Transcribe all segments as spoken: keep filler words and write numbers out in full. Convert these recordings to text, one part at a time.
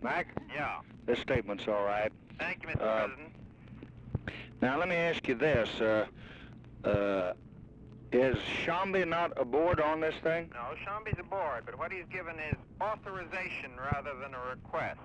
Mac? Yeah. This statement's all right. Thank you, Mister Uh, President. Now, let me ask you this. Uh, uh, is Shambi not aboard on this thing? No, Shambi's aboard, but what he's given is authorization rather than a request,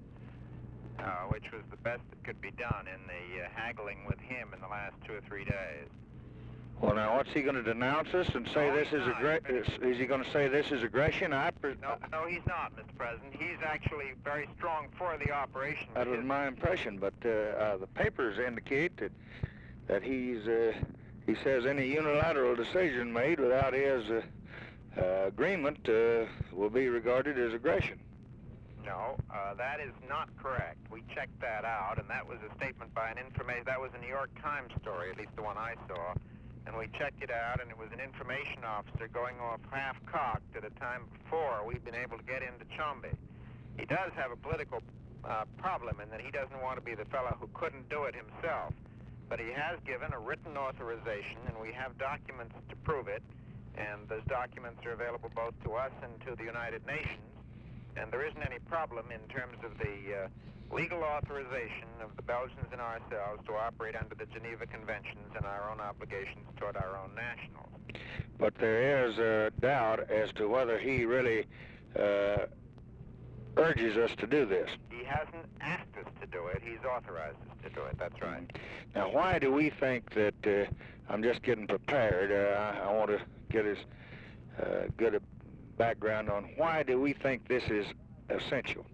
uh, which was the best that could be done in the uh, haggling with him in the last two or three days. Well, now, what's he going to denounce us and say No, this he's is not. aggression? Is, is he going to say this is aggression? I pre No, no, he's not, Mister President. He's actually very strong for the operation. That was His- my impression, but uh, uh, the papers indicate that that he's uh, he says any unilateral decision made without his uh, uh, agreement uh, will be regarded as aggression. No, uh, that is not correct. We checked that out, and that was a statement by an information. That was a New York Times story, at least the one I saw. And we checked it out, and it was an information officer going off half-cocked at a time before we'd been able to get into Chombe. He does have a political uh, problem in that he doesn't want to be the fellow who couldn't do it himself. But he has given a written authorization, and we have documents to prove it. And those documents are available both to us and to the United Nations. And there isn't any problem in terms of the uh, legal authorization of the Belgians and ourselves to operate under the Geneva Conventions and our own obligations toward our own nationals. But there is a doubt as to whether he really uh, urges us to do this. He hasn't asked us to do it. He's authorized us to do it. That's right. Now, why do we think that, uh, I'm just getting prepared, uh, I, I want to get as uh, good a background on why do we think this is essential?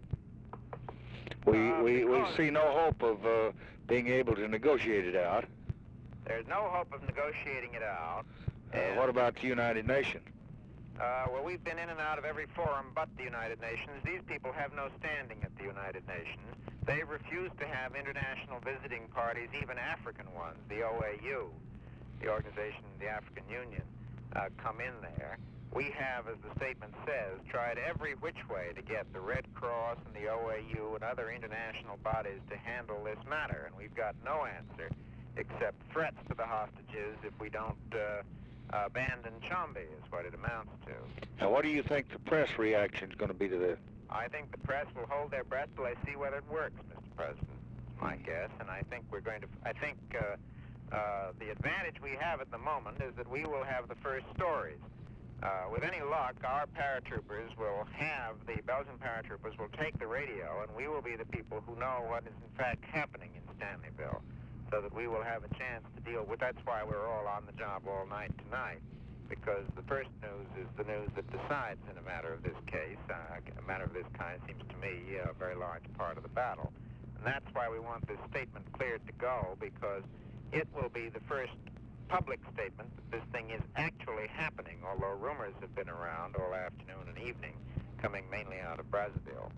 We, Uh, we, we because- see no hope of uh, being able to negotiate it out. There's no hope of negotiating it out. Uh, And, what about the United Nations? Uh, well, we've been in and out of every forum but the United Nations. These people have no standing at the United Nations. They refuse to have international visiting parties, even African ones, the O A U, the Organization of the African Union, uh, come in there. We have, as the statement says, tried every which way to get the Red Cross and the O A U and other international bodies to handle this matter, and we've got no answer except threats to the hostages if we don't uh, abandon Chombe, is what it amounts to. Now, what do you think the press reaction is going to be to this? I think the press will hold their breath till they see whether it works, Mister President. It's my guess, and I think we're going to. I think uh, uh, the advantage we have at the moment is that we will have the first stories. Uh, with any luck, our paratroopers will have, the Belgian paratroopers will take the radio, and we will be the people who know what is in fact happening in Stanleyville, so that we will have a chance to deal with. That's why we're all on the job all night tonight, because the first news is the news that decides in a matter of this case. Uh, a matter of this kind seems to me a very large part of the battle. And that's why we want this statement cleared to go, because it will be the first public statement that this thing is actually happening, although rumors have been around all afternoon and evening, coming mainly out of Brazzaville.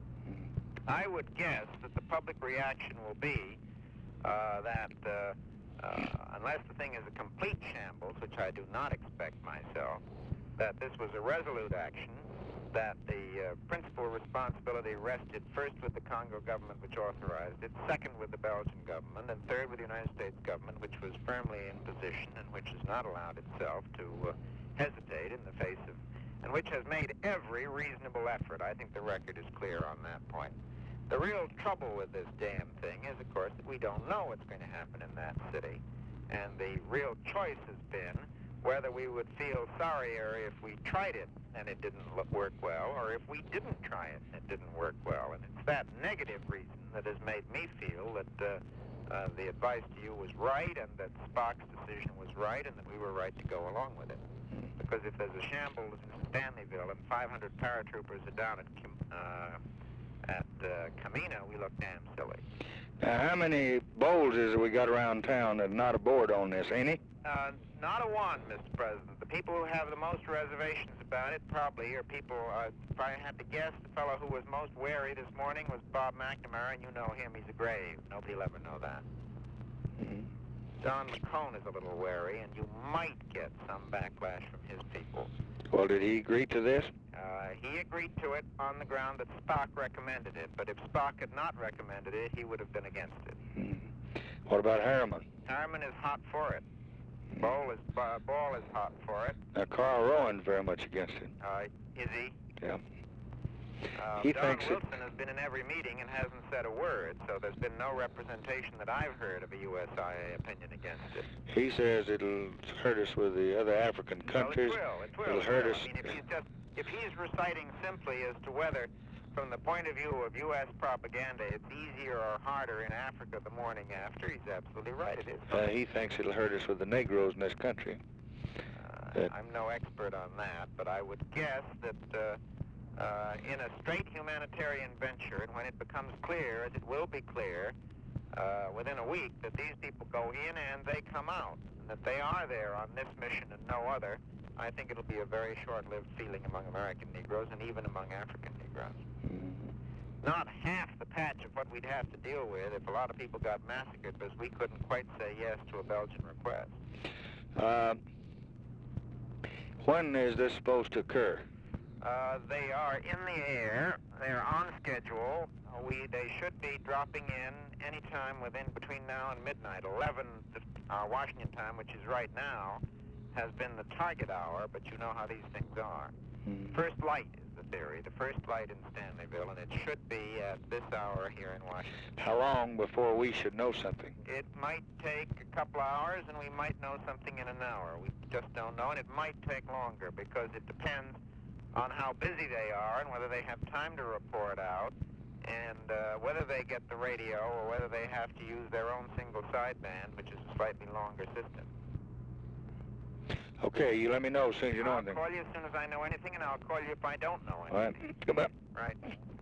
I would guess that the public reaction will be uh, that uh, uh, unless the thing is a complete shambles, which I do not expect myself, that this was a resolute action, that the uh, principal responsibility rested first with the Congo government, which authorized it, second with the Belgian government, and third with the United States government, which was firmly in position and which has not allowed itself to uh, hesitate in the face of, and which has made every reasonable effort. I think the record is clear on that point. The real trouble with this damn thing is, of course, that we don't know what's going to happen in that city. And the real choice has been whether we would feel sorrier if we tried it and it didn't look, work well, or if we didn't try it and it didn't work well. And it's that negative reason that has made me feel that uh, uh, the advice to you was right, and that Spock's decision was right, and that we were right to go along with it. Because if there's a shambles in Stanleyville and five hundred paratroopers are down at Kim, uh, at uh, Camino, we look damn silly. Now, how many bowls is it we got around town that are not aboard on this? Any? Uh, not a one, Mister President. The people who have the most reservations about it probably are people, uh, if I had to guess, the fellow who was most wary this morning was Bob McNamara, and you know him, he's a grave. Nobody will ever know that. Mm-hmm. Don McCone is a little wary, and you might get some backlash from his people. Well, did he agree to this? Uh, he agreed to it on the ground that Spock recommended it, but if Spock had not recommended it, he would have been against it. Mm-hmm. What about Harriman? Harriman is hot for it. Ball is, uh, Ball is hot for it. Now, Carl Rowan's very much against it. Uh, is he? Yeah. Uh, he Don thinks Wilson it, has been in every meeting and hasn't said a word, so there's been no representation that I've heard of a U S I A opinion against it. he says it'll hurt us with the other African countries. Well, it will. It will. It'll it hurt will. us. I mean, if he's just if he's reciting simply as to whether, from the point of view of U S propaganda, it's easier or harder in Africa the morning after, he's absolutely right. It is. Uh, he thinks it'll hurt us with the Negroes in this country. Uh, I'm no expert on that, but I would guess that uh, uh, in a straight humanitarian venture, and when it becomes clear, as it will be clear, uh, within a week, that these people go in and they come out, and that they are there on this mission and no other, I think it'll be a very short-lived feeling among American Negroes and even among African Negroes. Mm-hmm. Not half the patch of what we'd have to deal with if a lot of people got massacred because we couldn't quite say yes to a Belgian request. Uh, when is this supposed to occur? Uh, they are in the air. They're on schedule. Uh, we they should be dropping in anytime within between now and midnight. eleven uh, Washington time, which is right now, has been the target hour, but you know how these things are. Mm-hmm. First light is the theory, the first light in Stanleyville, and it should be at this hour here in Washington. How long before we should know something? It might take a couple hours, and we might know something in an hour. We just don't know, and it might take longer because it depends on how busy they are and whether they have time to report out, and uh, whether they get the radio or whether they have to use their own single sideband, which is a slightly longer system. Okay, you let me know as soon as you know I'll anything. call you as soon as I know anything, and I'll call you if I don't know All right, anything. come up. Right.